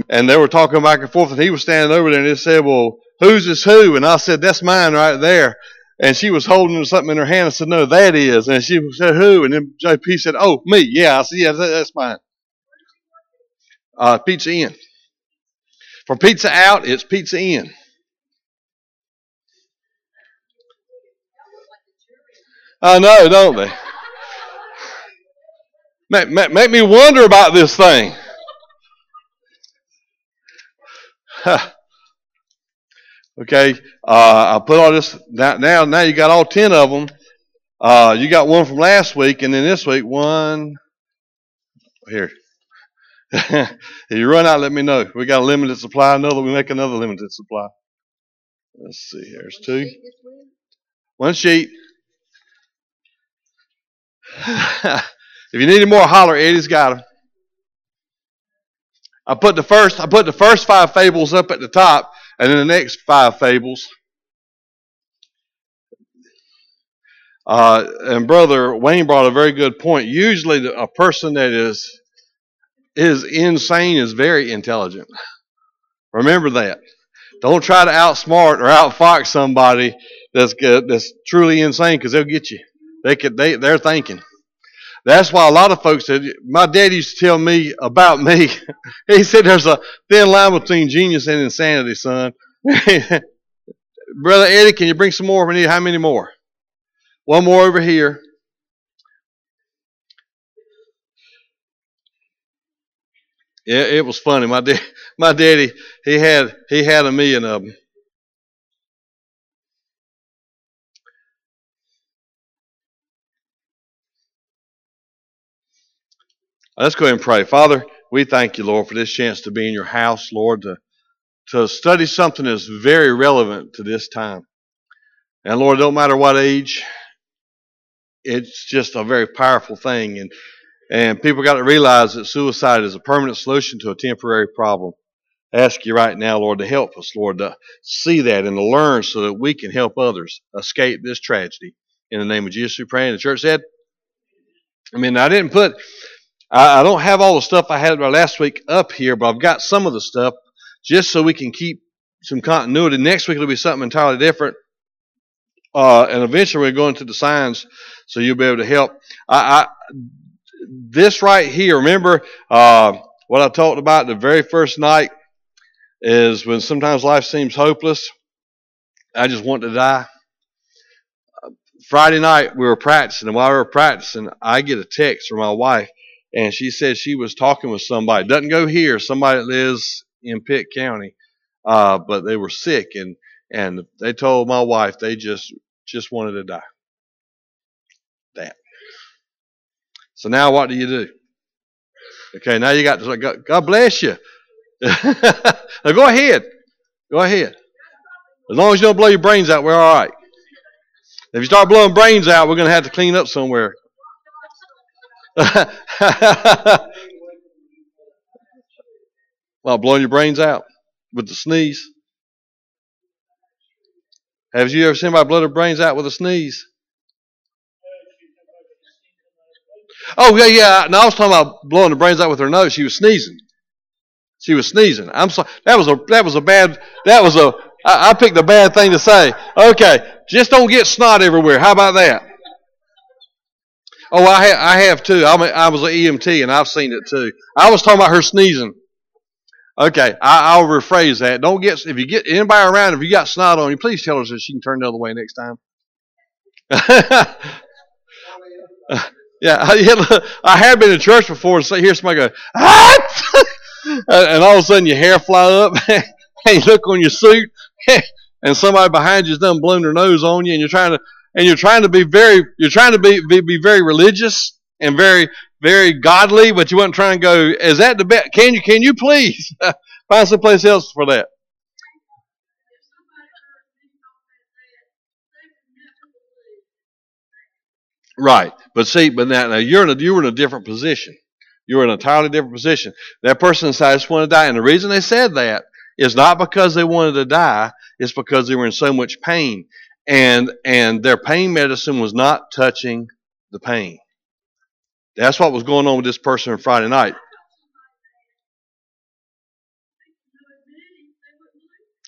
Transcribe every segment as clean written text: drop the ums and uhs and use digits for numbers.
And they were talking back and forth, and he was standing over there, and he said, well, who's this who? And I said, that's mine right there. And she was holding something in her hand. I said, no, that is. And she said, who? And then JP said, oh, me. Yeah. I said, yeah, that's mine. Pizza Inn. From Pizza Out, it's Pizza Inn. I know, don't they? Make me wonder about this thing. Okay, I put all this now you got all 10 of them. You got one from last week, and then this week one here. If you run out, let me know. We got a limited supply. We make another limited supply. Let's see. Here's 2. One sheet. If you need any more, holler. Eddie's got them. I put the first 5 fables up at the top, and then the next 5 fables. And Brother Wayne brought a very good point. Usually, a person that is insane is very intelligent. Remember that. Don't try to outsmart or outfox somebody that's truly insane, because they'll get you. They're thinking. That's why a lot of folks said, my dad used to tell me about me. He said there's a thin line between genius and insanity, son. Brother Eddie, can you bring some more? We need how many more? One more over here. Yeah, it was funny. My daddy, he had 1,000,000 of them. Let's go ahead and pray. Father, we thank you, Lord, for this chance to be in your house, Lord, to study something that's very relevant to this time. And Lord, it don't matter what age, it's just a very powerful thing. And people got to realize that suicide is a permanent solution to a temporary problem. I ask you right now, Lord, to help us, Lord, to see that and to learn so that we can help others escape this tragedy. In the name of Jesus, we pray. And the church said, I don't have all the stuff I had last week up here, but I've got some of the stuff just so we can keep some continuity. Next week it'll be something entirely different. And eventually we're going to the signs, so you'll be able to help. This right here, remember what I talked about the very first night is when sometimes life seems hopeless. I just want to die. Friday night we were practicing, and while we were practicing, I get a text from my wife, and she said she was talking with somebody. Doesn't go here, somebody that lives in Pitt County, but they were sick, and they told my wife they just wanted to die. That. So now what do you do? Okay, now you got to, God bless you. Now go ahead. Go ahead. As long as you don't blow your brains out, we're all right. If you start blowing brains out, we're going to have to clean up somewhere. Well, blowing your brains out with the sneeze. Have you ever seen anybody blow their brains out with a sneeze? Oh, yeah. No, I was talking about blowing the brains out with her nose. She was sneezing. I'm sorry. I picked a bad thing to say. Okay. Just don't get snot everywhere. How about that? Oh, I have too. I was an EMT and I've seen it too. I was talking about her sneezing. Okay. I'll rephrase that. If you get anybody around, if you got snot on you, please tell her so she can turn the other way next time. Yeah, I have been in church before and hear somebody go, ah! And all of a sudden your hair fly up and you look on your suit and somebody behind you's done blown their nose on you, and you're trying to be very religious and very, very godly, but you weren't trying to go, is that the best? Can you please find someplace else for that? Right. But now you were in a different position. You were in an entirely different position. That person decided I just want to die. And the reason they said that is not because they wanted to die, it's because they were in so much pain. And their pain medicine was not touching the pain. That's what was going on with this person on Friday night.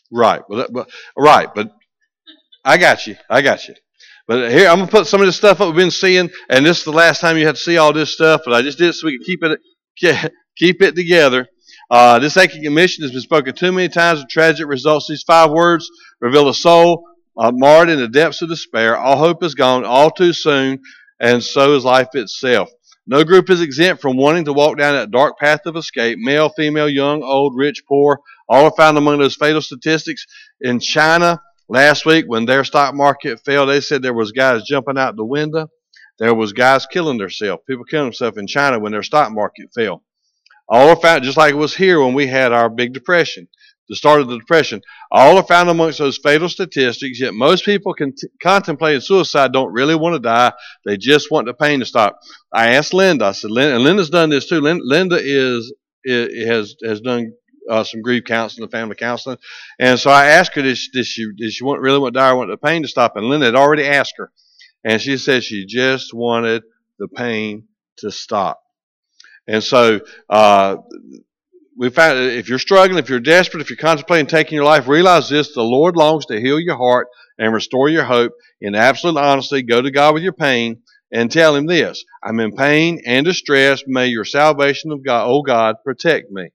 Right. Right. But I got you. I got you. But here, I'm going to put some of this stuff up we've been seeing, and this is the last time you have to see all this stuff, but I just did it so we can keep it together. This aching commission has been spoken too many times with tragic results. These 5 words reveal a soul marred in the depths of despair. All hope is gone all too soon, and so is life itself. No group is exempt from wanting to walk down that dark path of escape. Male, female, young, old, rich, poor, all are found among those fatal statistics. In China, last week when their stock market fell, they said there was guys jumping out the window. There was guys killing themselves. People killing themselves in China when their stock market fell. All are found, just like it was here when we had our big depression, the start of the depression. All are found amongst those fatal statistics, yet most people contemplating suicide don't really want to die. They just want the pain to stop. I asked Linda, I said, and Linda's done this too. Linda has done some grief counseling and family counseling. And so I asked her, did she really want to die or want the pain to stop? And Linda had already asked her. And she said she just wanted the pain to stop. And so we found that if you're struggling, if you're desperate, if you're contemplating taking your life, realize this: the Lord longs to heal your heart and restore your hope. In absolute honesty, go to God with your pain and tell Him this: I'm in pain and distress. May your salvation of God, oh God, protect me.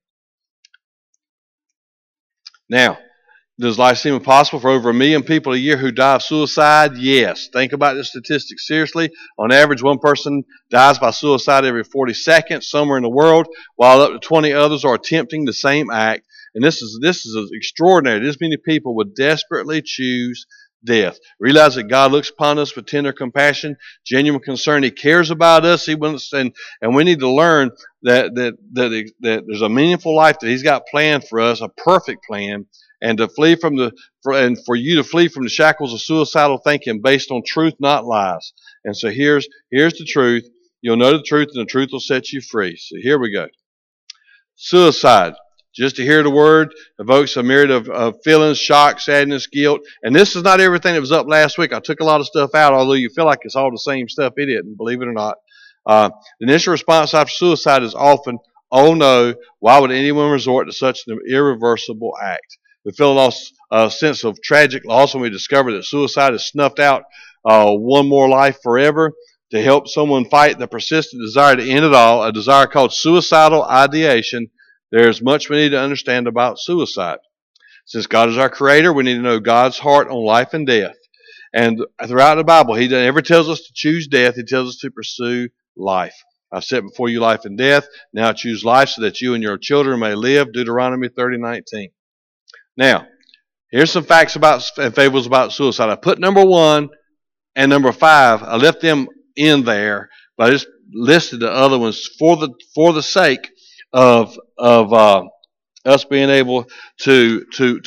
Now, does life seem impossible for over 1 million people a year who die of suicide? Yes. Think about the statistics seriously. On average, 1 person dies by suicide every 40 seconds somewhere in the world, while up to 20 others are attempting the same act. And this is extraordinary. This many people would desperately choose death. Realize that God looks upon us with tender compassion, genuine concern. He cares about us. He wants, and we need to learn that there's a meaningful life that He's got planned for us, a perfect plan. And to flee from for you to flee from the shackles of suicidal thinking based on truth, not lies. And so here's the truth. You'll know the truth, and the truth will set you free. So here we go. Suicide. Just to hear the word evokes a myriad of feelings: shock, sadness, guilt. And this is not everything that was up last week. I took a lot of stuff out, although you feel like it's all the same stuff. It isn't, believe it or not. The initial response after suicide is often, oh no, why would anyone resort to such an irreversible act? We feel a sense of tragic loss when we discover that suicide has snuffed out one more life forever. To help someone fight the persistent desire to end it all, a desire called suicidal ideation, there's much we need to understand about suicide. Since God is our creator, we need to know God's heart on life and death. And throughout the Bible, He never tells us to choose death. He tells us to pursue life. I've set before you life and death. Now choose life so that you and your children may live. Deuteronomy 30:19. Now, here's some facts about and fables about suicide. I put number 1 and number 5. I left them in there, but I just listed the other ones for the sake of us being able to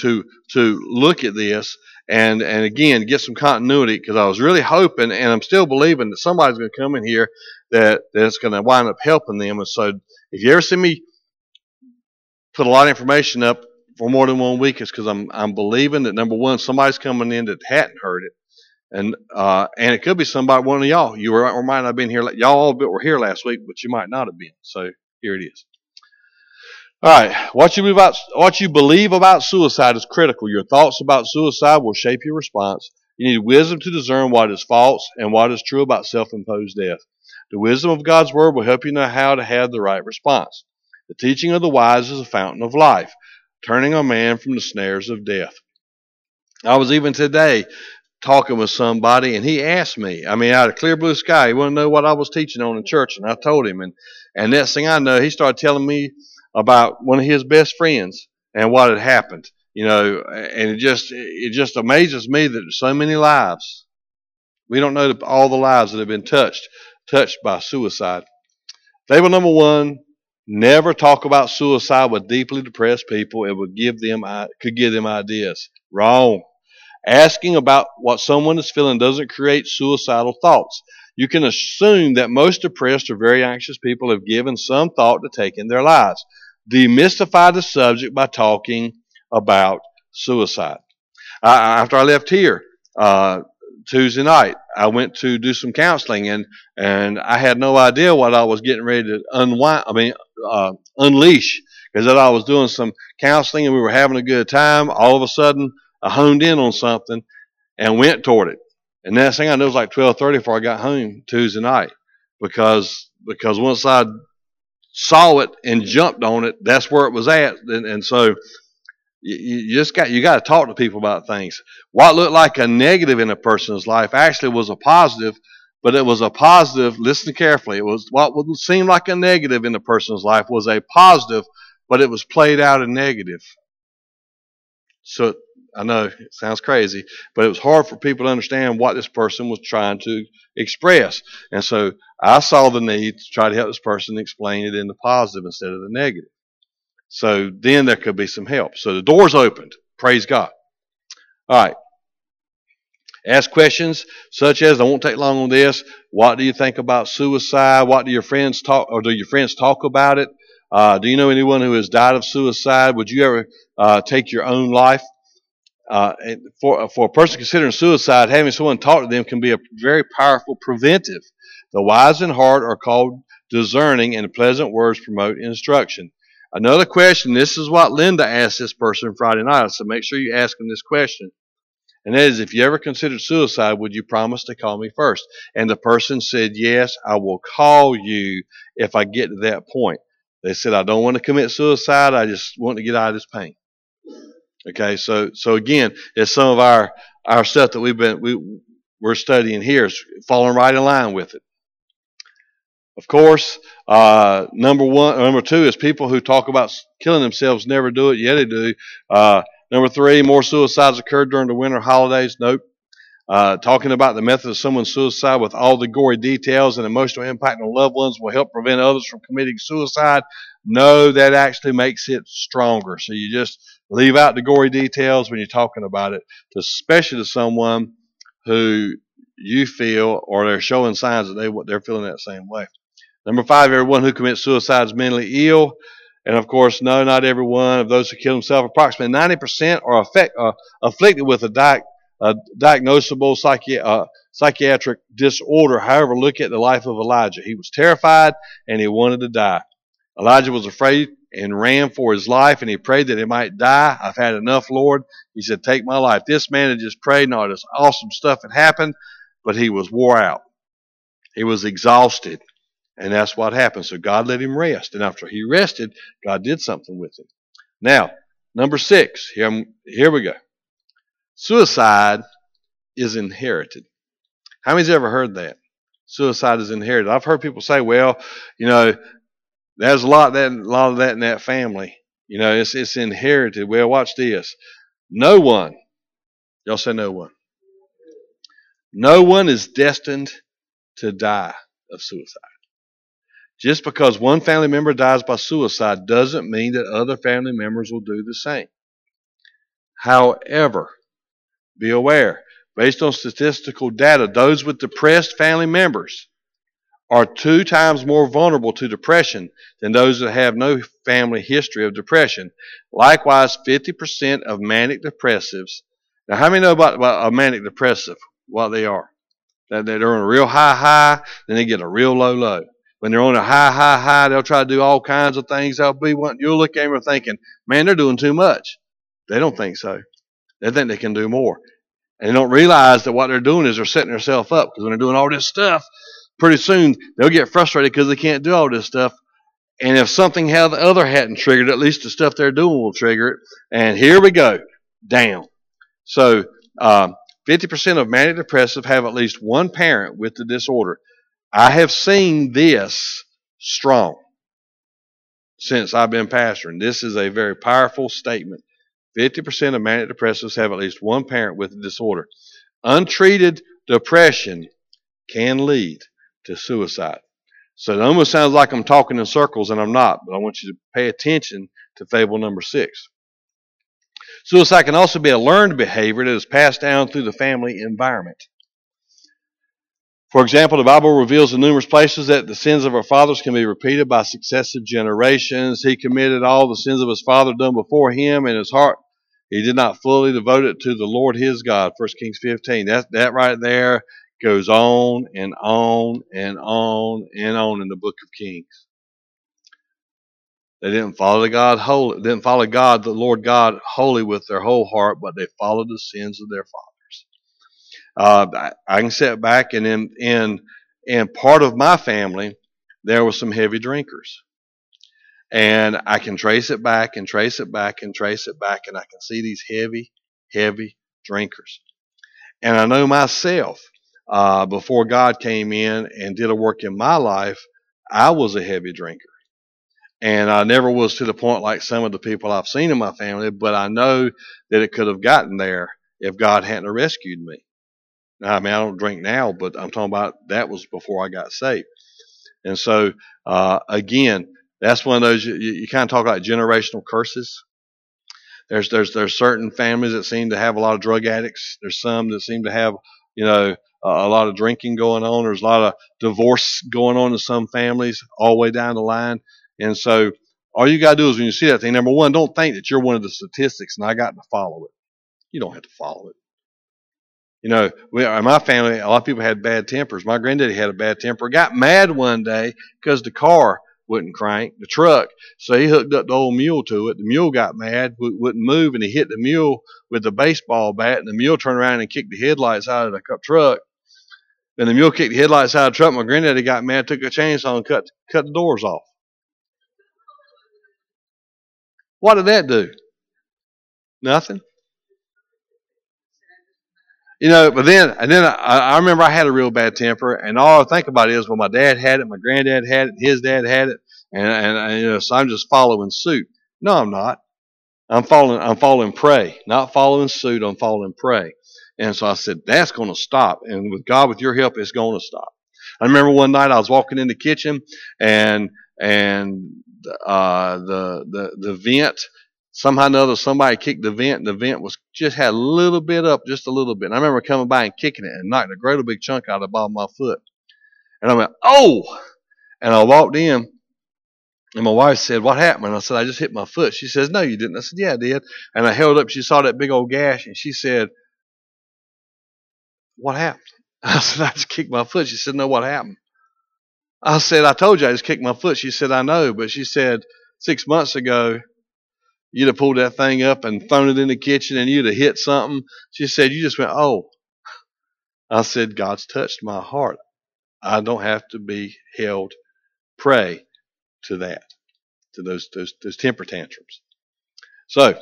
look at this and again get some continuity, because I was really hoping, and I'm still believing, that somebody's going to come in here that's going to wind up helping them. And so, if you ever see me put a lot of information up for more than 1 week, it's because I'm believing that, number 1, somebody's coming in that hadn't heard it, and it could be somebody, one of y'all. You were or might not have been here. Y'all all were here last week, but you might not have been. So here it is. All right, what you believe about suicide is critical. Your thoughts about suicide will shape your response. You need wisdom to discern what is false and what is true about self-imposed death. The wisdom of God's word will help you know how to have the right response. The teaching of the wise is a fountain of life, turning a man from the snares of death. I was even today talking with somebody, and he asked me, out of clear blue sky, he wanted to know what I was teaching on in church, and I told him, and next thing I know, he started telling me about one of his best friends and what had happened, and it just amazes me that there's so many lives. We don't know all the lives that have been touched by suicide. Fable number 1: never talk about suicide with deeply depressed people. It could give them ideas. Wrong. Asking about what someone is feeling doesn't create suicidal thoughts. You can assume that most depressed or very anxious people have given some thought to taking their lives. Demystify the subject by talking about suicide. After I left here Tuesday night, I went to do some counseling, and I had no idea what I was getting ready to unleash, is that I was doing some counseling and we were having a good time. All of a sudden, I honed in on something and went toward it. And next thing I knew, it was like 12:30 before I got home Tuesday night, because once I saw it and jumped on it, that's where it was at. And so you just got to talk to people about things. What looked like a negative in a person's life actually was a positive, but it was a positive. Listen carefully. It was what would seem like a negative in a person's life was a positive, but it was played out in negative. So I know it sounds crazy, but it was hard for people to understand what this person was trying to express. And so I saw the need to try to help this person explain it in the positive instead of the negative. So then there could be some help. So the door's opened. Praise God. All right. Ask questions such as, I won't take long on this, what do you think about suicide? What do your friends talk, or do your friends talk about it? Do you know anyone who has died of suicide? Would you ever take your own life? For a person considering suicide, having someone talk to them can be a very powerful preventive. The wise in heart are called discerning, and pleasant words promote instruction. Another question, this is what Linda asked this person Friday night, so make sure you ask them this question. And that is, if you ever considered suicide, would you promise to call me first? And the person said, yes, I will call you if I get to that point. They said, I don't want to commit suicide. I just want to get out of this pain. Okay, so again, it's some of our stuff that we're studying here is falling right in line with it. Of course, number two is people who talk about killing themselves never do it. Yeah, they do. Number three, more suicides occurred during the winter holidays. Nope. Talking about the method of someone's suicide with all the gory details and emotional impact on loved ones will help prevent others from committing suicide. No, that actually makes it stronger. So you just leave out the gory details when you're talking about it, especially to someone who you feel or they're showing signs that they're feeling that same way. Number five, everyone who commits suicide is mentally ill. And of course, no, not every one of those who kill themselves. Approximately 90% are afflicted with a diagnosable psychiatric disorder. However, look at the life of Elijah. He was terrified and he wanted to die. Elijah was afraid and ran for his life, and he prayed that he might die. I've had enough, Lord. He said, take my life. This man had just prayed, and all this awesome stuff had happened, but he was wore out. He was exhausted, and that's what happened. So God let him rest, and after he rested, God did something with him. Now, number 6, here we go. Suicide is inherited. How many's ever heard that? Suicide is inherited. I've heard people say, well, there's a lot of that in that family. It's inherited. Well, watch this. No one, y'all say no one. No one is destined to die of suicide. Just because one family member dies by suicide doesn't mean that other family members will do the same. However, be aware, based on statistical data, those with depressed family members are 2 times more vulnerable to depression than those that have no family history of depression. Likewise, 50% of manic depressives. Now, how many know about a manic depressive? What they are? That they're on a real high, then they get a real low. When they're on a high, they'll try to do all kinds of things. You'll look at them and thinking, man, they're doing too much. They don't think so. They think they can do more. And they don't realize that what they're doing is they're setting themselves up, because when they're doing all this stuff, pretty soon they'll get frustrated because they can't do all this stuff. And if something the other hadn't triggered, at least the stuff they're doing will trigger it. And here we go, down. So 50% of manic depressive have at least one parent with the disorder. I have seen this strong since I've been pastoring. This is a very powerful statement. 50% of manic depressives have at least one parent with the disorder. Untreated depression can lead to suicide. So it almost sounds like I'm talking in circles, and I'm not, but I want you to pay attention to fable number 6. Suicide can also be a learned behavior that is passed down through the family environment. For example, the Bible reveals in numerous places that the sins of our fathers can be repeated by successive generations. He committed all the sins of his father done before him in his heart. He did not fully devote it to the Lord his God. 1 Kings 15. That right there goes on and on and on and on in the book of Kings. They didn't follow didn't follow God, the Lord God, wholly with their whole heart, but they followed the sins of their fathers. I can sit back, and in part of my family, there were some heavy drinkers. And I can trace it back and trace it back and trace it back, and I can see these heavy, heavy drinkers. And I know myself, before God came in and did a work in my life, I was a heavy drinker. And I never was to the point like some of the people I've seen in my family, but I know that it could have gotten there if God hadn't rescued me. Now, I mean, I don't drink now, but I'm talking about that was before I got saved. And so, again, that's one of those, you kind of talk about generational curses. There's certain families that seem to have a lot of drug addicts. There's some that seem to have, a lot of drinking going on. There's a lot of divorce going on in some families all the way down the line. And so all you got to do is when you see that thing, number one, don't think that you're one of the statistics and I got to follow it. You don't have to follow it. In my family, a lot of people had bad tempers. My granddaddy had a bad temper. Got mad one day because the car wouldn't crank, the truck. So he hooked up the old mule to it. The mule got mad, wouldn't move, and he hit the mule with the baseball bat, and the mule turned around and kicked the headlights out of the truck. Then the mule kicked the headlights out of the truck. My granddaddy got mad, took a chainsaw and cut the doors off. What did that do? Nothing. But then I remember I had a real bad temper, and all I think about is, well, my dad had it, my granddad had it, his dad had it, and so I'm just following suit. No, I'm not. I'm following prey, not following suit. I'm following prey. And so I said, that's going to stop. And with God, with your help, it's going to stop. I remember one night I was walking in the kitchen, and the vent, somehow or another, somebody kicked the vent, and the vent was just had a little bit up, just a little bit. And I remember coming by and kicking it and knocking a great big chunk out of the bottom of my foot. And I went, oh! And I walked in, and my wife said, what happened? And I said, I just hit my foot. She says, no, you didn't. I said, yeah, I did. And I held up. She saw that big old gash, and she said, what happened? I said, I just kicked my foot. She said, no, what happened? I said, I told you I just kicked my foot. She said, I know. But she said, 6 months ago, you'd have pulled that thing up and thrown it in the kitchen and you'd have hit something. She said, you just went, oh. I said, God's touched my heart. I don't have to be held prey to that, to those temper tantrums. So,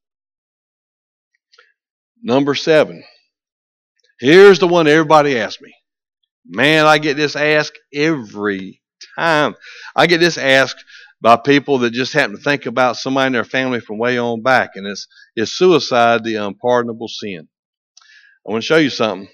number 7. Here's the one everybody asks me. Man, I get this asked every time. I get this asked by people that just happen to think about somebody in their family from way on back, and is suicide the unpardonable sin? I want to show you something.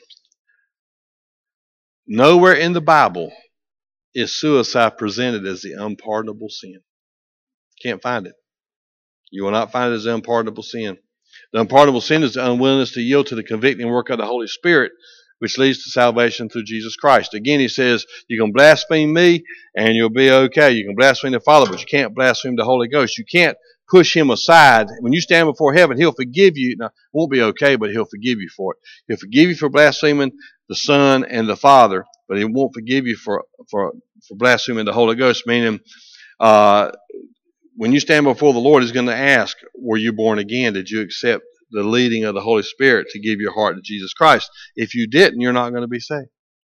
Nowhere in the Bible is suicide presented as the unpardonable sin. Can't find it. You will not find it as the unpardonable sin. The unpardonable sin is the unwillingness to yield to the convicting work of the Holy Spirit, which leads to salvation through Jesus Christ. Again, he says, you can blaspheme me and you'll be okay. You can blaspheme the Father, but you can't blaspheme the Holy Ghost. You can't push him aside. When you stand before heaven, he'll forgive you. Now, it won't be okay, but he'll forgive you for it. He'll forgive you for blaspheming the Son and the Father, but he won't forgive you for blaspheming the Holy Ghost, meaning when you stand before the Lord, he's going to ask, were you born again? Did you accept the leading of the Holy Spirit to give your heart to Jesus Christ? If you didn't, you're not going to be saved.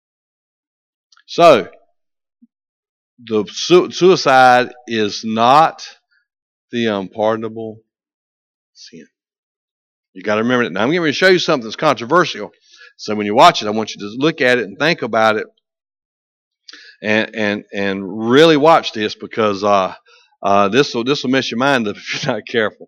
So, the suicide is not the unpardonable sin. You got to remember that. Now, I'm going to show you something that's controversial. So when you watch it, I want you to look at it and think about it, and really watch this, because this will mess your mind up if you're not careful.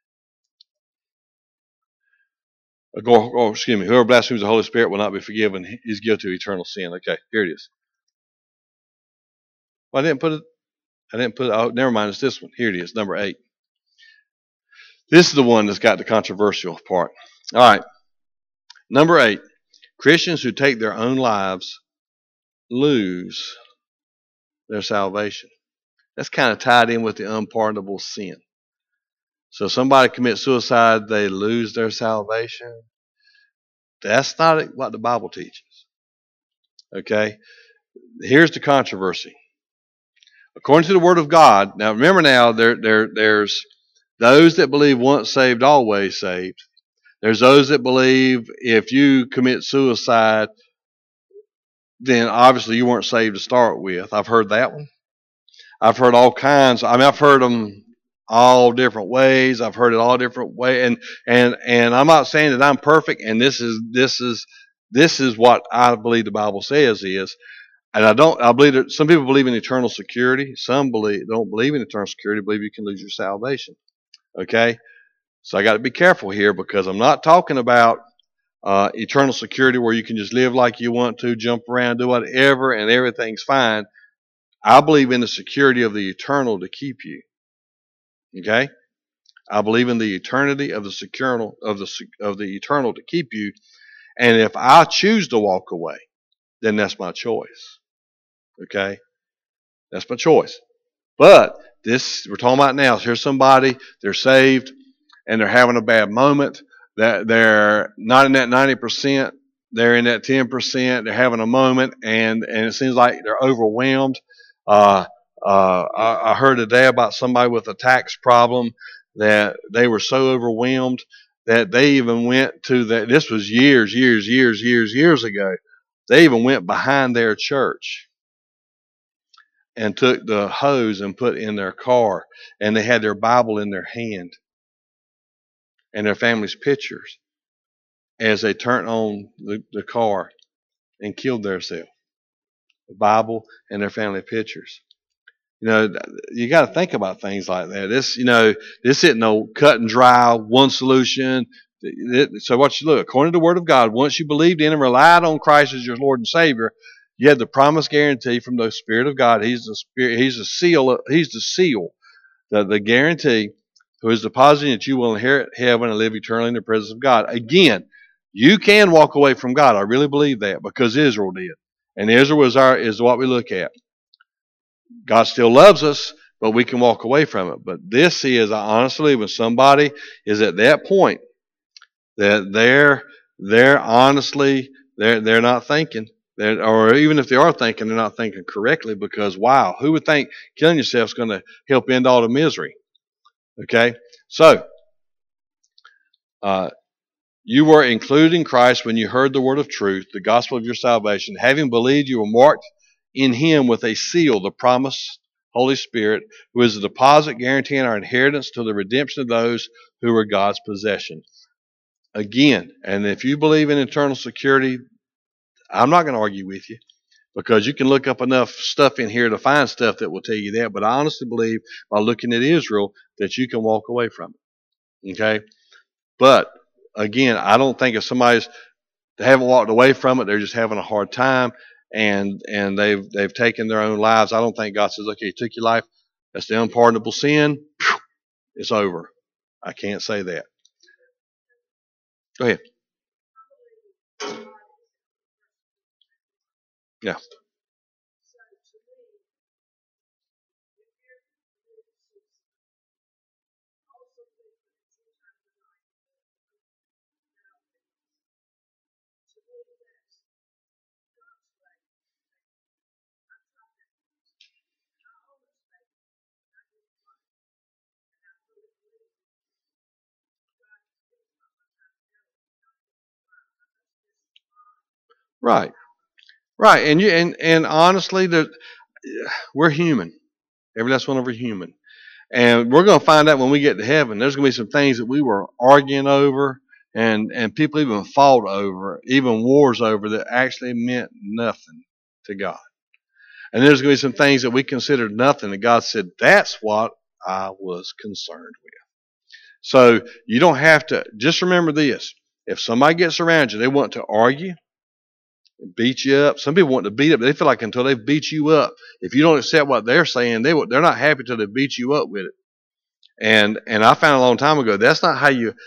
Excuse me. Whoever blasphemes the Holy Spirit will not be forgiven. He's guilty of eternal sin. Okay, here it is. Well, I didn't put it. Oh, never mind. It's this one. Here it is, number 8. This is the one that's got the controversial part. All right. Number 8. Christians who take their own lives lose their salvation. That's kind of tied in with the unpardonable sin. So somebody commits suicide, they lose their salvation. That's not what the Bible teaches. Okay? Here's the controversy. According to the Word of God. Now, remember now, there's those that believe once saved, always saved. There's those that believe if you commit suicide, then obviously you weren't saved to start with. I've heard that one. I've heard all kinds. I mean, I've heard them all different ways. I've heard it all different ways, and I'm not saying that I'm perfect. And this is what I believe the Bible says is. And I believe that some people believe in eternal security. Some don't believe in eternal security. Believe you can lose your salvation. Okay, so I got to be careful here because I'm not talking about eternal security where you can just live like you want to, jump around, do whatever, and everything's fine. I believe in the security of the eternal to keep you. Okay, I believe in the eternity of the eternal to keep you. And if I choose to walk away, then that's my choice. Okay, that's my choice. But this we're talking about now. Here's somebody, they're saved, and they're having a bad moment. That they're not in that 90%. They're in that 10%. They're having a moment, and it seems like they're overwhelmed. I heard today about somebody with a tax problem that they were so overwhelmed that they even went to the. This was years ago. They even went behind their church and took the hose and put in their car, and they had their Bible in their hand and their family's pictures as they turned on the car and killed themselves. The Bible and their family pictures. You know, you got to think about things like that. This isn't no cut and dry one solution. So what you look, according to the Word of God, once you believed in and relied on Christ as your Lord and Savior, you had the promise guarantee from the Spirit of God. He's the Spirit. He's the seal. He's the seal. The guarantee who is depositing that you will inherit heaven and live eternally in the presence of God. Again, you can walk away from God. I really believe that because Israel did, and Israel is what we look at. God still loves us, but we can walk away from it. But this is, I honestly, when somebody is at that point that they're honestly they're not thinking. Or even if they are thinking, they're not thinking correctly because, wow, who would think killing yourself is going to help end all the misery? Okay, so you were included in Christ when you heard the word of truth, the gospel of your salvation. Having believed, you were marked in Him with a seal, the promised Holy Spirit, who is the deposit guaranteeing our inheritance to the redemption of those who are God's possession. Again, and if you believe in eternal security, I'm not going to argue with you because you can look up enough stuff in here to find stuff that will tell you that. But I honestly believe by looking at Israel that you can walk away from it. Okay? But again, I don't think if they haven't walked away from it, they're just having a hard time and they've taken their own lives. I don't think God says, okay, you took your life. That's the unpardonable sin. It's over. I can't say that. Go ahead. Yeah. Right. Right. And honestly, we're human. Every last one of us are human. And we're going to find out when we get to heaven, there's going to be some things that we were arguing over and people even fought over, even wars over that actually meant nothing to God. And there's going to be some things that we considered nothing that God said, that's what I was concerned with. So you don't have to, just remember this. If somebody gets around you, they want to argue, beat you up. Some people want to beat up. They feel like until they beat you up, if you don't accept what they're saying, they're not happy till they beat you up with it. And I found a long time ago that's not how you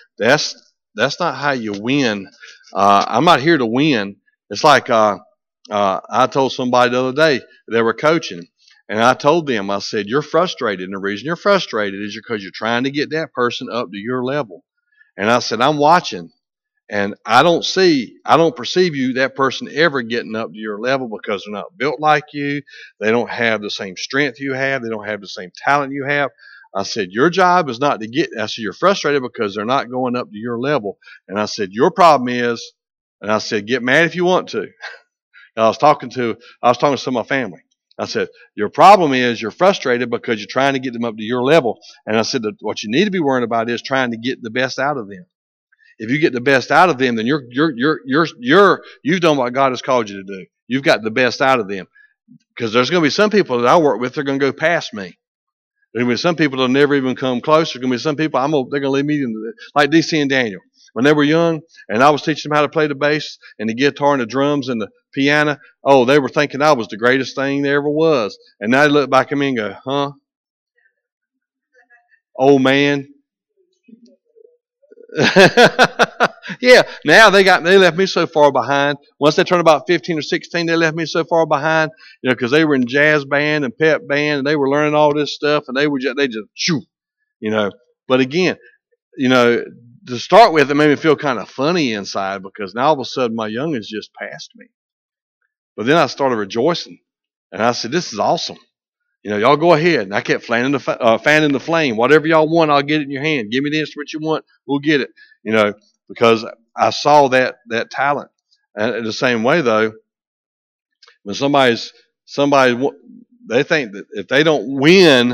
win. I'm not here to win. It's like I told somebody the other day they were coaching, and I told them, I said, you're frustrated, and the reason you're frustrated is because you're trying to get that person up to your level. And I said, I'm watching. And I don't perceive that person ever getting up to your level because they're not built like you. They don't have the same strength you have. They don't have the same talent you have. I said, your job is not to get, I said, you're frustrated because they're not going up to your level. And I said, your problem is, and I said, get mad if you want to. And I was talking to some of my family. I said, your problem is you're frustrated because you're trying to get them up to your level. And I said, what you need to be worrying about is trying to get the best out of them. If you get the best out of them, then you've done what God has called you to do. You've got the best out of them. Because there's going to be some people that I work with, they're going to go past me. There's going to be some people that'll never even come close. There's going to be some people they're going to leave me like DC and Daniel. When they were young, and I was teaching them how to play the bass and the guitar and the drums and the piano, oh, they were thinking I was the greatest thing there ever was. And now they look back at me and go, huh? Old man. Yeah, now they left me so far behind. Once they turned about 15 or 16, they left me so far behind, because they were in jazz band and pep band and they were learning all this stuff and they just shoo, But again, to start with, it made me feel kind of funny inside because now all of a sudden my youngins just passed me. But then I started rejoicing and I said, this is awesome. Y'all go ahead. And I kept fanning the flame. Whatever y'all want, I'll get it in your hand. Give me the instrument you want. We'll get it. Because I saw that talent. And in the same way, though, when somebody, they think that if they don't win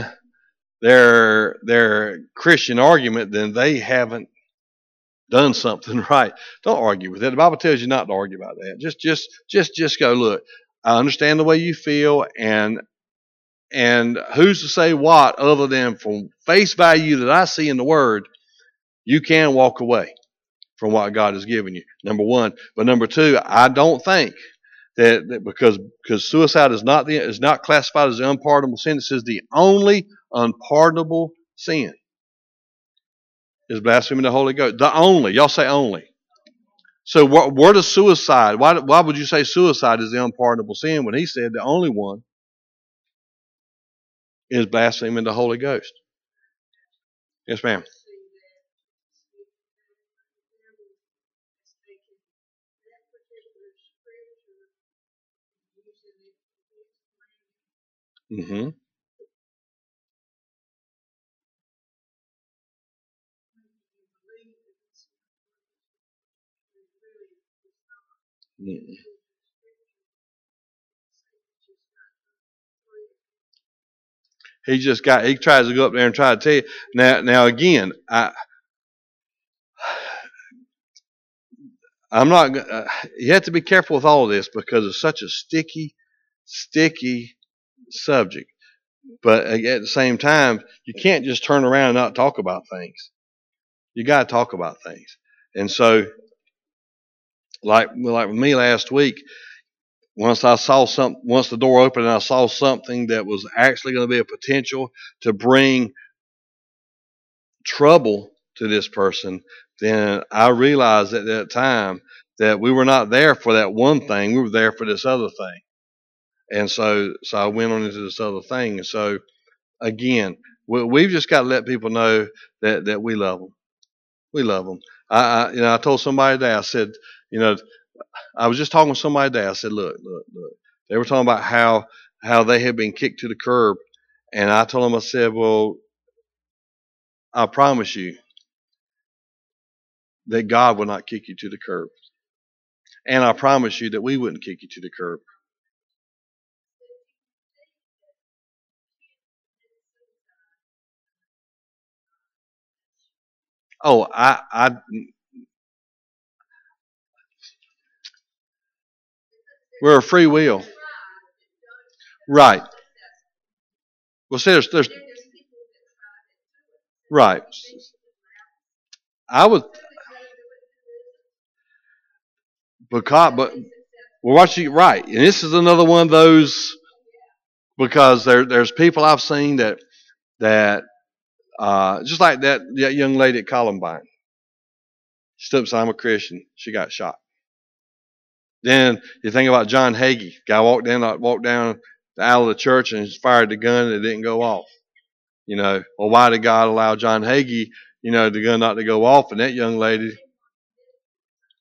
their Christian argument, then they haven't done something right. Don't argue with it. The Bible tells you not to argue about that. Just go, look, I understand the way you feel, and who's to say what other than from face value that I see in the Word, you can walk away from what God has given you, number one. But number two, I don't think that because suicide is not classified as the unpardonable sin. It says the only unpardonable sin is blaspheming the Holy Ghost. The only. Y'all say only. So where does suicide, why would you say suicide is the unpardonable sin when he said the only one is blaspheming the Holy Ghost? Yes, ma'am. Mm-hmm. Mm-hmm. He tries to go up there and try to tell you. Now again, I'm not. You have to be careful with all of this because it's such a sticky subject. But at the same time, you can't just turn around and not talk about things. You got to talk about things. And so, like with me last week, once the door opened and I saw something that was actually going to be a potential to bring trouble to this person, then I realized at that time that we were not there for that one thing. We were there for this other thing. And so I went on into this other thing. And so again, we've just got to let people know that we love them. We love them. I told somebody today, I said, I was just talking with somebody today. I said, look. They were talking about how they had been kicked to the curb. And I told them, I said, well, I promise you that God will not kick you to the curb. And I promise you that we wouldn't kick you to the curb. Oh, we're a free will. Right. Well, see, there's right. I would, but watch you right, and this is another one of those because there's people I've seen that just like that young lady at Columbine. She stood up and said, I'm a Christian. She got shot. Then you think about John Hagee. Guy walked down the aisle of the church and fired the gun and it didn't go off. Well, why did God allow John Hagee, the gun not to go off? And that young lady,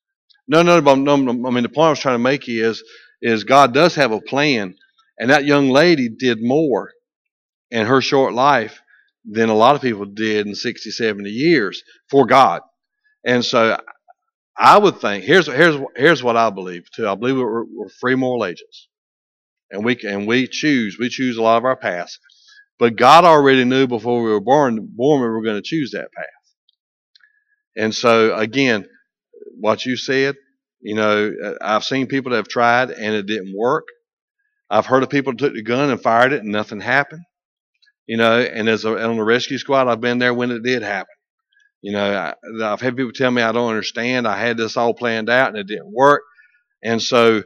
no. I mean, the point I was trying to make is God does have a plan, and that young lady did more in her short life than a lot of people did in 60, 70 years for God. And so I would think here's what I believe too. I believe we're free moral agents, and we choose a lot of our paths. But God already knew before we were born we were going to choose that path. And so again, what you said, I've seen people that have tried and it didn't work. I've heard of people who took the gun and fired it and nothing happened. And on the rescue squad, I've been there when it did happen. I've had people tell me I don't understand. I had this all planned out and it didn't work. And so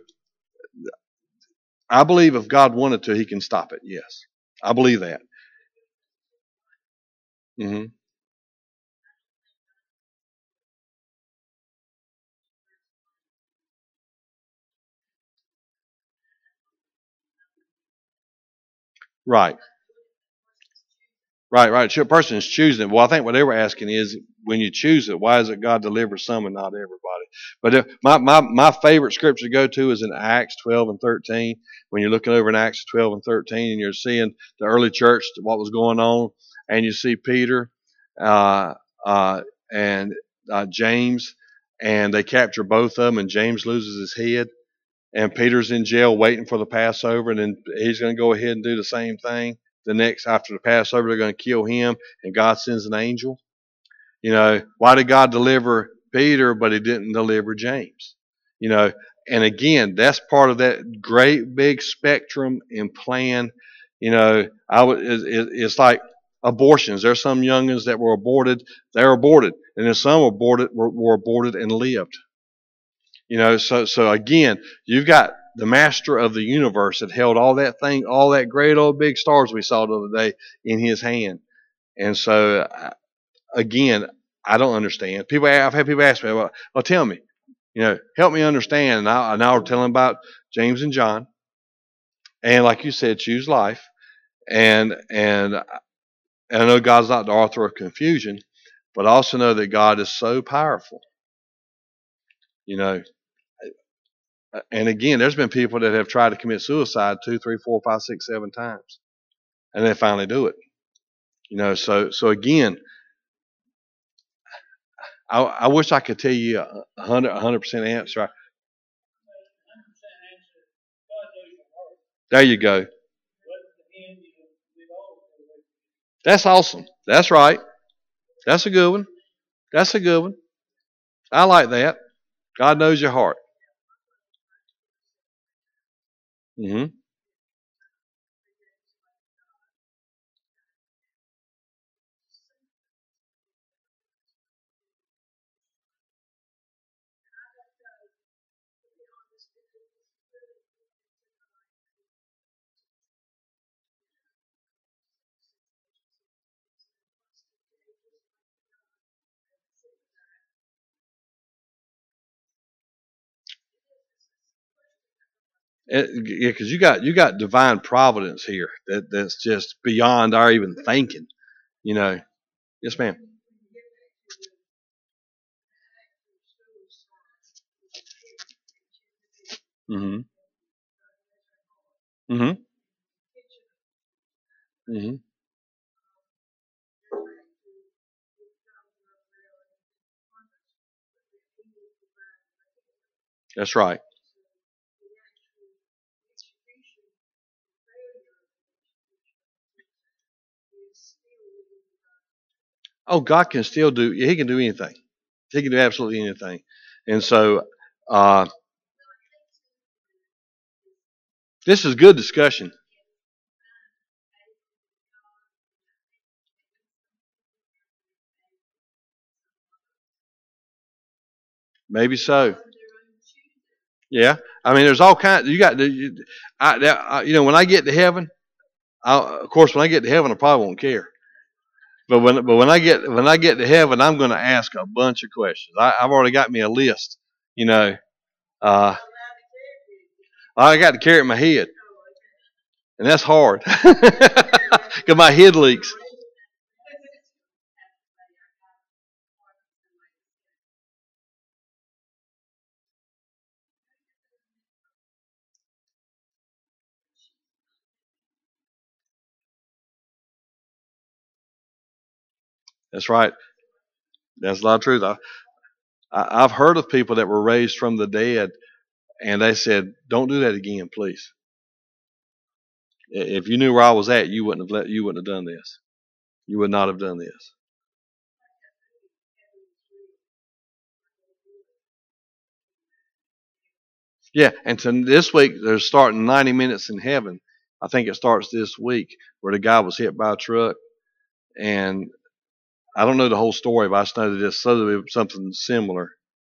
I believe if God wanted to, He can stop it. Yes, I believe that. Hmm. Right. Right, right. A person is choosing it. Well, I think what they were asking is, when you choose it, why is it God delivers some and not everybody? But my favorite scripture to go to is in Acts 12 and 13. When you're looking over in Acts 12 and 13, and you're seeing the early church, what was going on, and you see Peter uh, and James, and they capture both of them, and James loses his head, and Peter's in jail waiting for the Passover, and then he's going to go ahead and do the same thing. The next after the Passover, they're going to kill him, and God sends an angel. Why did God deliver Peter, but He didn't deliver James? You know, and again, that's part of that great big spectrum and plan. It's like abortions. There's some youngins that were aborted; they're aborted, and then some were aborted and lived. So again, you've got the master of the universe that held all that great old big stars we saw the other day in His hand. And so again, I don't understand. I've had people ask me, well, tell me, help me understand. And I'll tell them about James and John, and like you said, choose life. And I know God's not the author of confusion, but I also know that God is so powerful. You know, And again, there's been people that have tried to commit suicide 2, 3, 4, 5, 6, 7 times, and they finally do it. So again, I wish I could tell you a 100% answer. There you go. That's awesome. That's right. That's a good one. That's a good one. I like that. God knows your heart. Hmm. Yeah, because you got divine providence here that's just beyond our even thinking. You know. Yes, ma'am. Hmm. Hmm. Hmm. That's right. Oh, God can still do. He can do anything. He can do absolutely anything. And so, uh, this is good discussion. Maybe so. Yeah. I mean, there's all kinds. You got. When I get to heaven, of course, when I get to heaven, I probably won't care. But when I get to heaven, I'm going to ask a bunch of questions. I've already got me a list. You know, uh, I got to carry it in my head, and that's hard because my head leaks. That's right. That's a lot of truth. I've heard of people that were raised from the dead, and they said, "Don't do that again, please. If you knew where I was at, you wouldn't have done this. You would not have done this." Yeah, and to this week they're starting 90 Minutes in Heaven. I think it starts this week where the guy was hit by a truck, and I don't know the whole story, but I just know that it's something similar.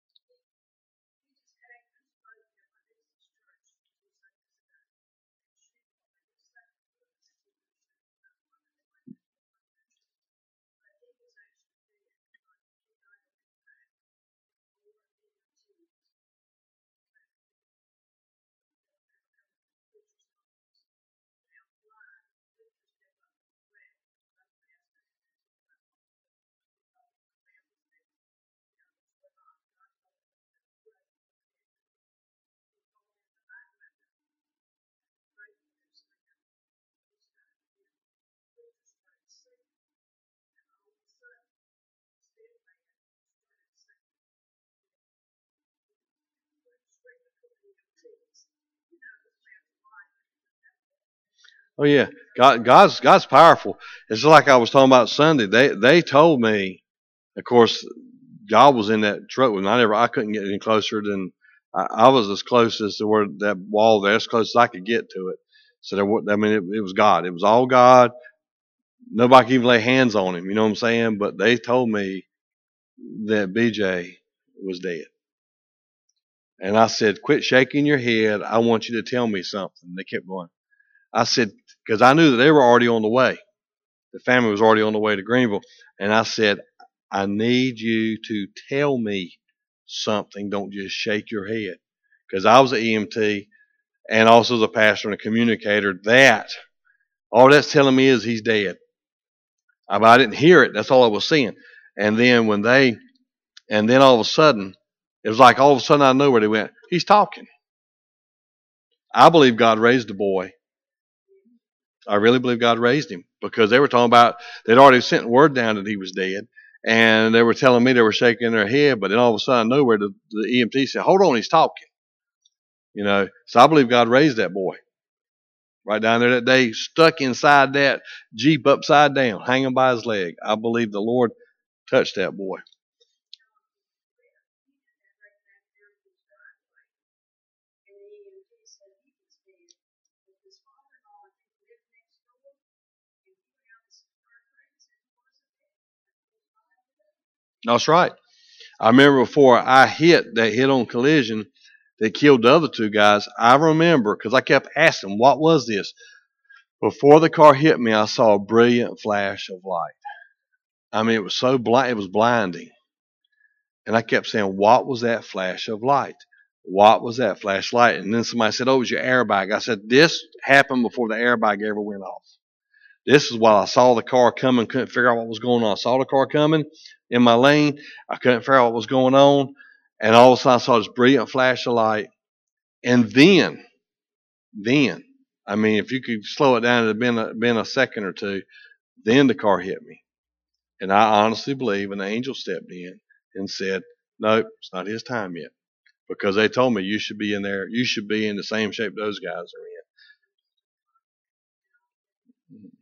Oh yeah, God's powerful. It's just like I was talking about Sunday. They told me, of course, God was in that truck with me. I couldn't get any closer than I was as close as to where that wall there, as close as I could get to it. So I mean, it was God. It was all God. Nobody could even lay hands on him. You know what I'm saying? But they told me that BJ was dead. And I said, "Quit shaking your head. I want you to tell me something." They kept going. I said, because I knew that they were already on the way. The family was already on the way to Greenville. And I said, "I need you to tell me something. Don't just shake your head." Because I was an EMT and also as a pastor and a communicator. All that's telling me is he's dead. I didn't hear it. That's all I was seeing. And then and then all of a sudden, it was like all of a sudden I know where they went. He's talking. I believe God raised the boy. I really believe God raised him because they were talking about they'd already sent word down that he was dead, and they were telling me they were shaking their head, but then all of a sudden, nowhere the EMT said, "Hold on, he's talking." So I believe God raised that boy right down there that day, stuck inside that Jeep upside down, hanging by his leg. I believe the Lord touched that boy. That's right. I remember before I hit that hit on collision that killed the other two guys. I remember because I kept asking, "What was this?" Before the car hit me, I saw a brilliant flash of light. I mean, it was so blind, it was blinding. And I kept saying, "What was that flash of light? What was that flashlight?" And then somebody said, "Oh, it was your airbag." I said, "This happened before the airbag ever went off. This is while I saw the car coming, couldn't figure out what was going on. I saw the car coming in my lane. I couldn't figure out what was going on. And all of a sudden, I saw this brilliant flash of light. And then, I mean, if you could slow it down, it had been a second or two. Then the car hit me. And I honestly believe an angel stepped in and said, "Nope, it's not his time yet." Because they told me you should be in there. You should be in the same shape those guys are in.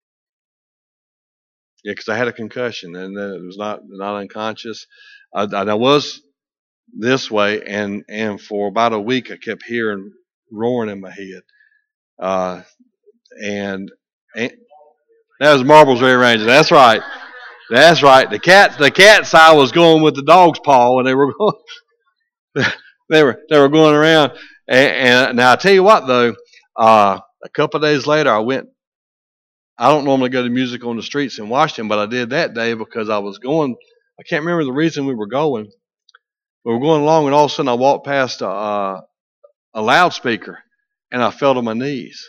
Yeah, because I had a concussion and then it was not unconscious. I was this way, and for about a week I kept hearing roaring in my head. Uh, and, and that was marbles rearranging. That's right. That's right. The cat's eye was going with the dog's paw, and they were going, they were going around. And now I tell you what though, a couple of days later I went. I don't normally go to music on the streets in Washington, but I did that day because I was going. I can't remember the reason we were going. We were going along, and all of a sudden I walked past a loudspeaker, and I fell to my knees.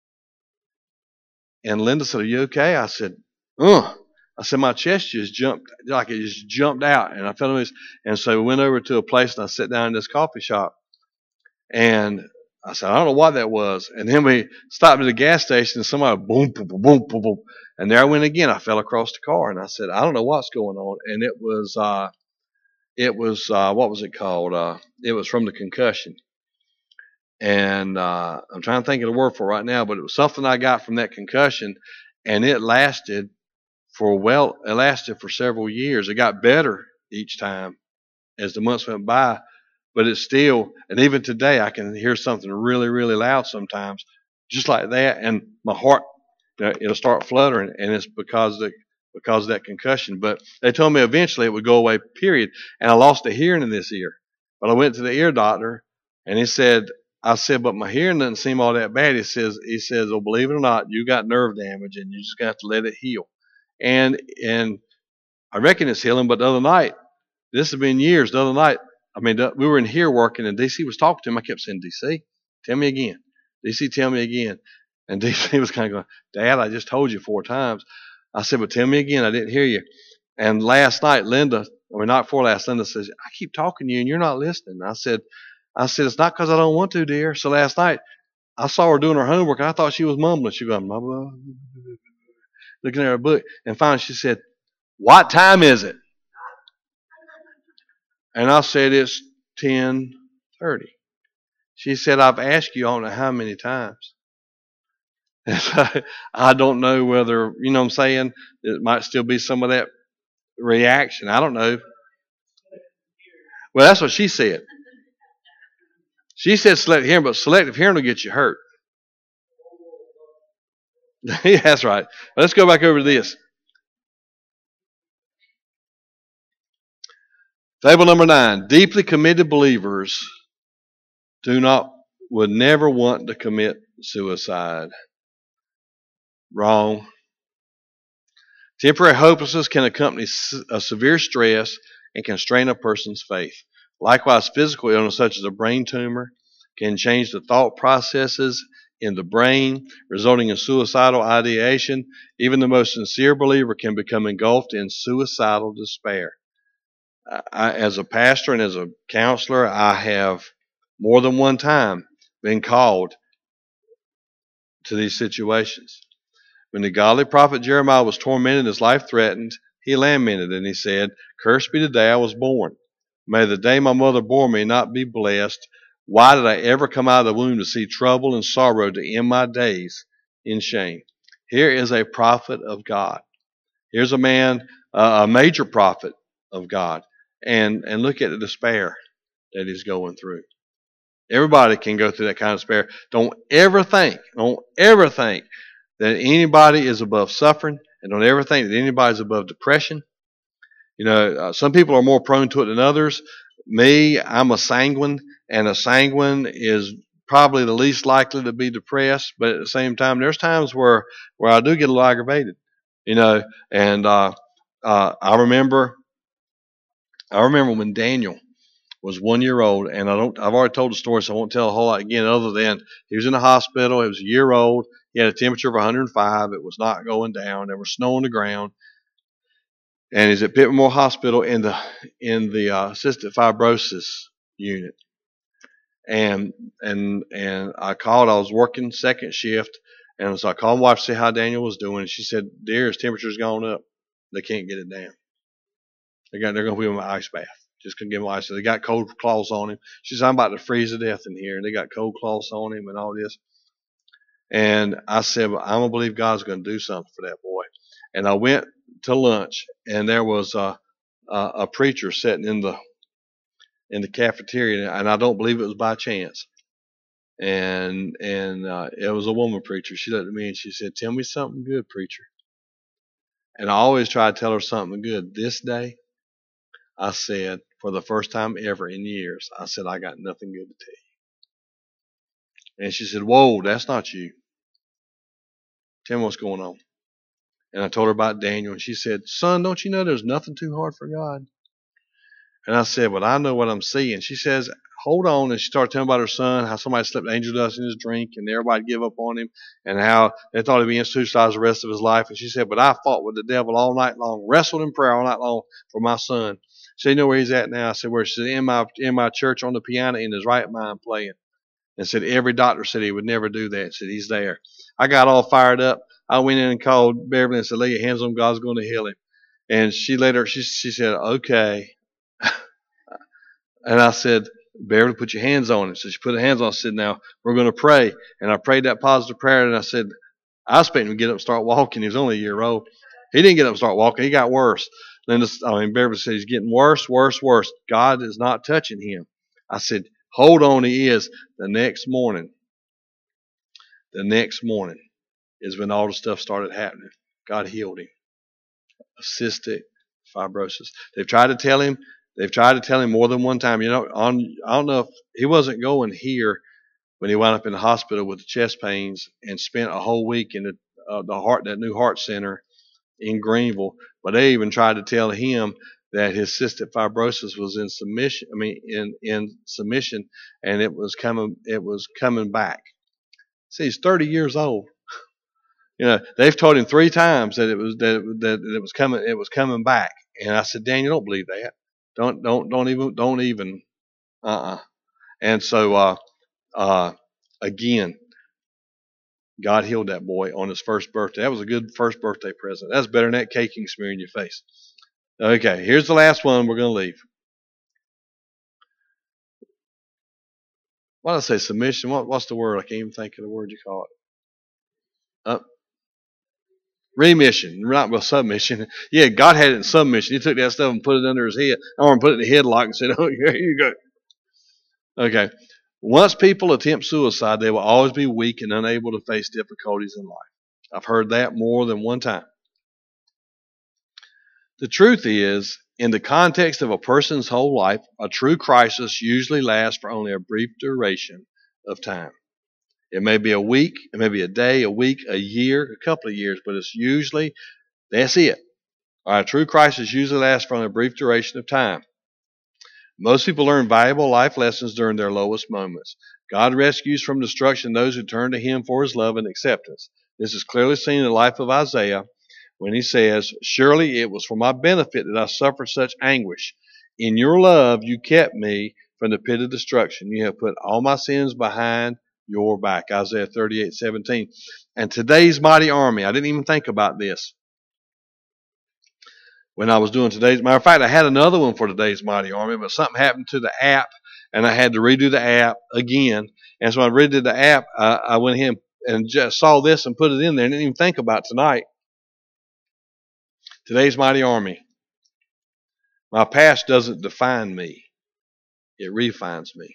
And Linda said, "Are you okay?" I said, "Ugh." I said, "My chest just jumped, like it just jumped out." And I fell to my knees. And so we went over to a place, and I sat down in this coffee shop. And I said, I don't know what that was. And then we stopped at the gas station and somebody boom, boom, boom, boom, boom, boom. And there I went again. I fell across the car and I said, I don't know what's going on. And it was what was it called? It was from the concussion. And I'm trying to think of the word for it right now, but it was something I got from that concussion, and it lasted it lasted for several years. It got better each time as the months went by, but it's still, and even today, I can hear something really, really loud sometimes, just like that, and my heart, it'll start fluttering, and it's because of that concussion. But they told me eventually it would go away, period. And I lost the hearing in this ear. But I went to the ear doctor, and I said, but my hearing doesn't seem all that bad. He says, oh, believe it or not, you got nerve damage, and you just got to let it heal. And I reckon it's healing. But the other night, this has been years. The other night, we were in here working, and DC was talking to him. I kept saying, DC, tell me again. DC, tell me again. And DC was kind of going, Dad, I just told you 4 times. I said, but tell me again. I didn't hear you. And last night, Linda says, I keep talking to you, and you're not listening. I said, it's not because I don't want to, dear. So last night, I saw her doing her homework, and I thought she was mumbling. She was going, blah, blah, looking at her book. And finally, she said, what time is it? And I said, it's 10:30. She said, I've asked you I don't know how many times. I don't know whether, you know what I'm saying, it might still be some of that reaction. I don't know. Well, that's what she said. She said selective hearing, but selective hearing will get you hurt. Yeah, that's right. Let's go back over to this. Fable number 9. Deeply committed believers would never want to commit suicide. Wrong. Temporary hopelessness can accompany a severe stress and can strain a person's faith. Likewise, physical illness such as a brain tumor can change the thought processes in the brain, resulting in suicidal ideation. Even the most sincere believer can become engulfed in suicidal despair. As a pastor and as a counselor, I have more than one time been called to these situations. When the godly prophet Jeremiah was tormented and his life threatened, he lamented and he said, cursed be the day I was born. May the day my mother bore me not be blessed. Why did I ever come out of the womb to see trouble and sorrow to end my days in shame? Here is a prophet of God. Here's a man, a major prophet of God. And look at the despair that he's going through. Everybody can go through that kind of despair. Don't ever think that anybody is above suffering, and don't ever think that anybody is above depression. You know, some people are more prone to it than others. Me, I'm a sanguine, and a sanguine is probably the least likely to be depressed. But at the same time, there's times where I do get a little aggravated. You know, and I remember when Daniel was 1 year old, and I've already told the story, so I won't tell a whole lot again, other than he was in the hospital. He was a year old. He had a temperature of 105. It was not going down. There was snow on the ground, and he's at Pitt Memorial Hospital in the cystic fibrosis unit. And I called. I was working second shift, and so I called my wife to see how Daniel was doing. And she said, "Dear, his temperature's gone up. They can't get it down. They're going to put him in an ice bath. Just couldn't get him ice. So they got cold cloths on him." She said, "I'm about to freeze to death in here, and they got cold cloths on him and all this." And I said, "Well, I'm gonna believe God's going to do something for that boy." And I went to lunch, and there was a preacher sitting in the cafeteria, and I don't believe it was by chance. And it was a woman preacher. She looked at me and she said, "Tell me something good, preacher." And I always try to tell her something good. This day, I said, for the first time ever in years, I said, "I got nothing good to tell you." And she said, "Whoa, that's not you. Tell me what's going on." And I told her about Daniel, and she said, "Son, don't you know there's nothing too hard for God?" And I said, "Well, I know what I'm seeing." She says, "Hold on." And she started telling about her son, how somebody slipped angel dust in his drink, and everybody give up on him, and how they thought he'd be institutionalized the rest of his life. And she said, "But I fought with the devil all night long, wrestled in prayer all night long for my son." She said, "You know where he's at now?" I said, "Where?" She said, in my church on the piano in his right mind playing." and said every doctor said he would never do that. Said he's there. I got all fired up. I went in and called Beverly and said, lay your hands on him. God's going to heal him. And she later, she said, okay. And I said, Beverly, put your hands on him. So she put her hands on him. I said, now we're going to pray. And I prayed that positive prayer. And I said, I was expecting him to get up and start walking. He was only a year old. He didn't get up and start walking. He got worse. Beverly said, he's getting worse, worse, worse. God is not touching him. I said, hold on, he is. The next morning is when all the stuff started happening. God healed him. Cystic fibrosis. They've tried to tell him more than one time. I don't know if he wasn't going here when he wound up in the hospital with the chest pains and spent a whole week in that new heart center in Greenville. But they even tried to tell him that his cystic fibrosis was in submission, and it was coming back. See, he's 30 years old. They've told him 3 times that it was coming back. And I said, Dan, you don't believe that. Don't even. And so, again, God healed that boy on his first birthday. That was a good first birthday present. That's better than that cake you can smear in your face. Okay, here's the last one. We're going to leave. What did I say? Submission. What's the word? I can't even think of the word you call it. Remission, right? Well, submission. Yeah, God had it in submission. He took that stuff and put it under his head, or put it in the headlock and said, "Oh, here you go." Okay. Once people attempt suicide, they will always be weak and unable to face difficulties in life. I've heard that more than one time. The truth is, in the context of a person's whole life, a true crisis usually lasts for only a brief duration of time. It may be a week, it may be a day, a week, a year, a couple of years, but it's usually, that's it. All right, a true crisis usually lasts for only a brief duration of time. Most people learn valuable life lessons during their lowest moments. God rescues from destruction those who turn to Him for His love and acceptance. This is clearly seen in the life of Isaiah when he says, surely it was for my benefit that I suffered such anguish. In your love you kept me from the pit of destruction. You have put all my sins behind your back. Isaiah 38:17. And today's mighty army, I didn't even think about this when I was doing today's. Matter of fact, I had another one for today's mighty army, but something happened to the app, and I had to redo the app again. And so I redid the app. I went ahead and just saw this and put it in there, and didn't even think about tonight. Today's mighty army. My past doesn't define me; it refines me.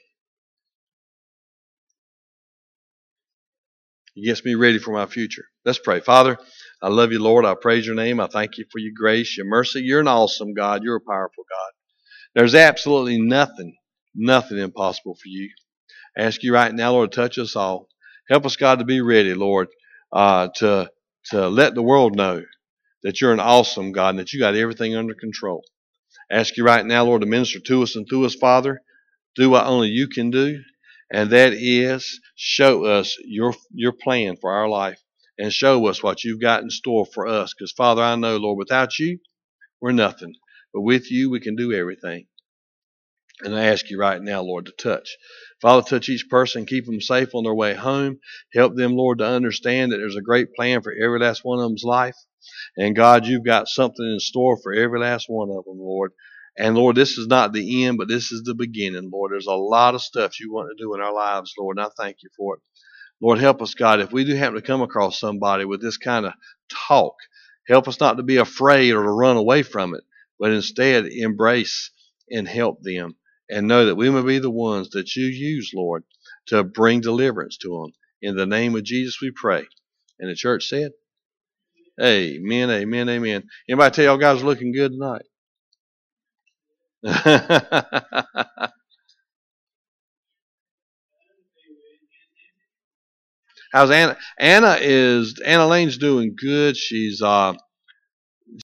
It gets me ready for my future. Let's pray. Father, I love you, Lord. I praise your name. I thank you for your grace, your mercy. You're an awesome God. You're a powerful God. There's absolutely nothing impossible for you. I ask you right now, Lord, to touch us all. Help us, God, to be ready, Lord, to let the world know that you're an awesome God and that you got everything under control. I ask you right now, Lord, to minister to us and through us, Father. Do what only you can do, and that is show us your plan for our life and show us what you've got in store for us. Because, Father, I know, Lord, without you, we're nothing. But with you, we can do everything. And I ask you right now, Lord, to touch. Father, touch each person, keep them safe on their way home. Help them, Lord, to understand that there's a great plan for every last one of them's life. And God, you've got something in store for every last one of them, Lord. And Lord, this is not the end, but this is the beginning, Lord. There's a lot of stuff you want to do in our lives, Lord, and I thank you for it. Lord, help us, God, if we do happen to come across somebody with this kind of talk, help us not to be afraid or to run away from it, but instead embrace and help them and know that we may be the ones that you use, Lord, to bring deliverance to them. In the name of Jesus we pray. And the church said, amen, amen, amen. Anybody tell y'all guys are looking good tonight? How's Anna? Anna Lane's doing good. She's